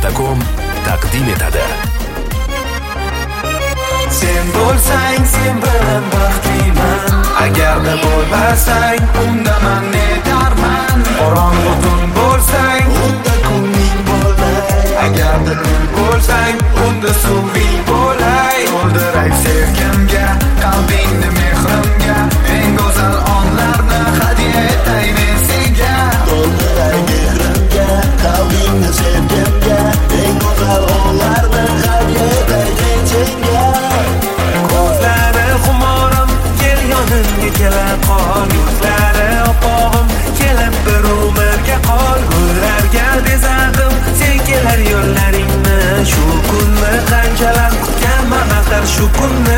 Gmail.com taqdim etadi. Sen bo'lsang, sen bilan baxtliman. Agarda bo'lmasang, unda men netarman. Qorong'u tun bo'lsang, unda kuning bo'lay. Agarda kul bo'lsang, unda suving bo'lay. To'ldiray sevgimga, qalbingni mehrimga, eng go'zal onlarni hadya etay men senga. To'ldiray mehrimga, qalbingni sevgimga, eng go'zal onlarni hadya etay men senga. Ko'zlari xumorim, kel yonimga kela qol. Yuzlari opog'im, kelib bir umrga qol. Gullarga bezadim, sen kelar yo'llaringni. Shu kunni qanchalar kutganman axir shu kunni.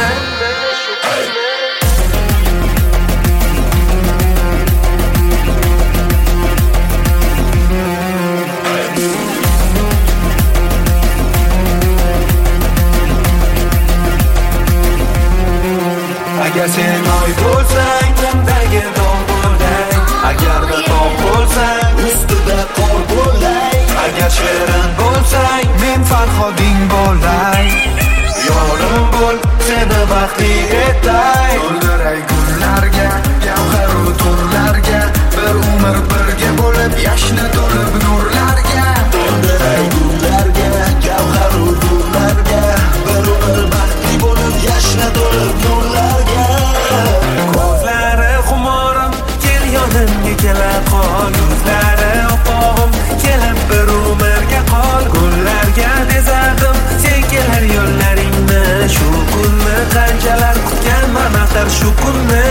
Agar sen oy bo'lsang, tundagi dog' bo'lay. Agarda tog' bo'lsang, Ustida qor bo'lay. agar shirin bo'lsang, men Farhoding bo'lay. Yorim bo'l, seni baxtli etay. To'ldiray gullarga, gavharu turlarga, bir umr birga bo'lib yashna to'lib nurlarga. To'ldiray gullarga, gavharu nurlarga, bir umr baxtli bo'lib yashna to'lib nurlarga. Ko'zlari xumorim, kel yonimga kela qol. Yuzlari opog'im, kelib bir umrga qol. Gullarga bezadim, sen kelar yo'llaringni. Shu kunni qanchalar kutganman axir shu kunni.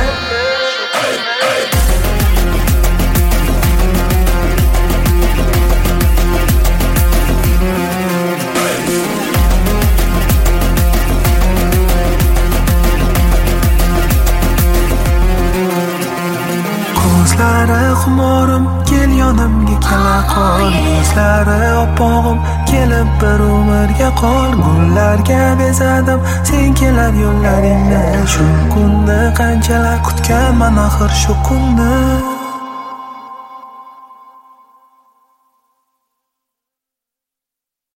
Ko'zlari xumorim, kel yonimga kela qol. Yuzlari opog'im, kelib bir umrga qol. Gullarga bezadim, sen kelar yo'llaringni. Shu kunni qanchalar kutganman axir shu kunni.